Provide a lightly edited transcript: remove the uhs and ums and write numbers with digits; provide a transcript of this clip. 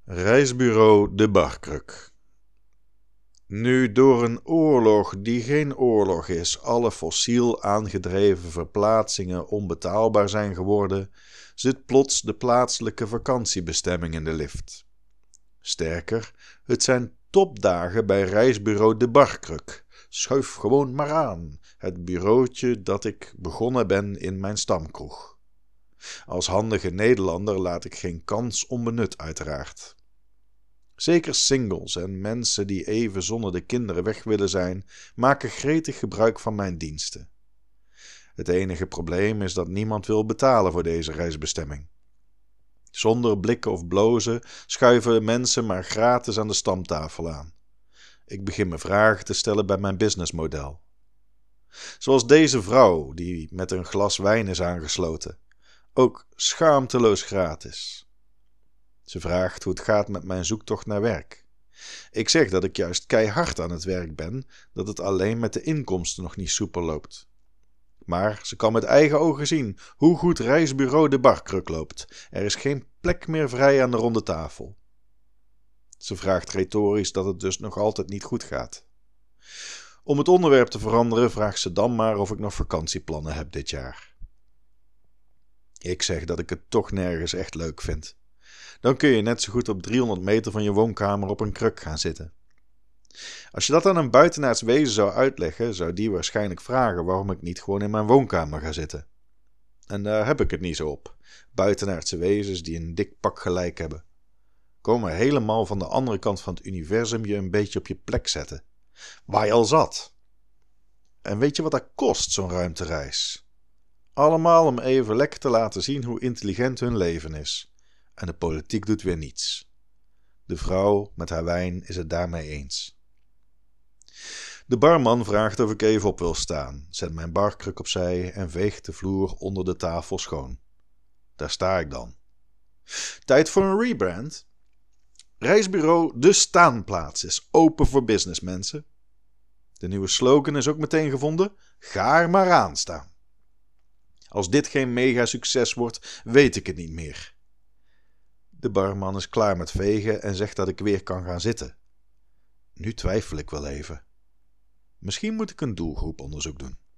Reisbureau De Barkruk. Nu door een oorlog die geen oorlog is, alle fossiel aangedreven verplaatsingen onbetaalbaar zijn geworden, zit plots de plaatselijke vakantiebestemming in de lift. Sterker, het zijn topdagen bij Reisbureau De Barkruk. Schuif gewoon maar aan, het bureautje dat ik begonnen ben in mijn stamkroeg. Als handige Nederlander laat ik geen kans onbenut uiteraard. Zeker singles en mensen die even zonder de kinderen weg willen zijn, maken gretig gebruik van mijn diensten. Het enige probleem is dat niemand wil betalen voor deze reisbestemming. Zonder blikken of blozen schuiven mensen maar gratis aan de stamtafel aan. Ik begin me vragen te stellen bij mijn businessmodel. Zoals deze vrouw die met een glas wijn is aangesloten. Ook schaamteloos gratis. Ze vraagt hoe het gaat met mijn zoektocht naar werk. Ik zeg dat ik juist keihard aan het werk ben, dat het alleen met de inkomsten nog niet soepel loopt. Maar ze kan met eigen ogen zien hoe goed Reisbureau De Barkruk loopt. Er is geen plek meer vrij aan de ronde tafel. Ze vraagt retorisch dat het dus nog altijd niet goed gaat. Om het onderwerp te veranderen vraagt ze dan maar of ik nog vakantieplannen heb dit jaar. Ik zeg dat ik het toch nergens echt leuk vind. Dan kun je net zo goed op 300 meter van je woonkamer op een kruk gaan zitten. Als je dat aan een buitenaards wezen zou uitleggen, zou die waarschijnlijk vragen waarom ik niet gewoon in mijn woonkamer ga zitten. En daar heb ik het niet zo op. Buitenaardse wezens die een dik pak gelijk hebben. Komen helemaal van de andere kant van het universum je een beetje op je plek zetten. Waar je al zat. En weet je wat dat kost, zo'n ruimtereis? Allemaal om even lekker te laten zien hoe intelligent hun leven is. En de politiek doet weer niets. De vrouw met haar wijn is het daarmee eens. De barman vraagt of ik even op wil staan, zet mijn barkruk opzij en veegt de vloer onder de tafel schoon. Daar sta ik dan. Tijd voor een rebrand? Reisbureau De Staanplaats is open voor businessmensen. De nieuwe slogan is ook meteen gevonden. Ga er maar aan staan. Als dit geen mega succes wordt, weet ik het niet meer. De barman is klaar met vegen en zegt dat ik weer kan gaan zitten. Nu twijfel ik wel even. Misschien moet ik een doelgroeponderzoek doen.